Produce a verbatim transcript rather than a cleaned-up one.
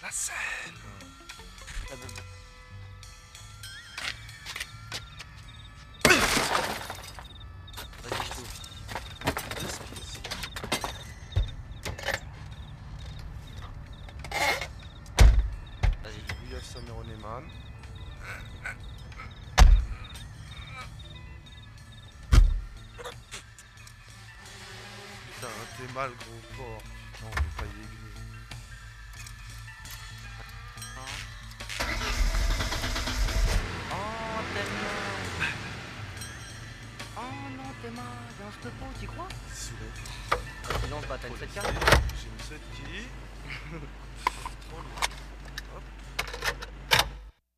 La scène. Ah, bah, bah. Vas-y, je t'ouvre. Vas-y. Oui, Samir Oneman. Putain, t'es mal, gros porc. Putain, on est pas aigri. Oh, tellement. Oh non, t'es mal. Lance le pot, t'y crois? Soulève. Vas-y, lance, bah, t'as une sept cartes. J'ai une sept qui. Trop lourd.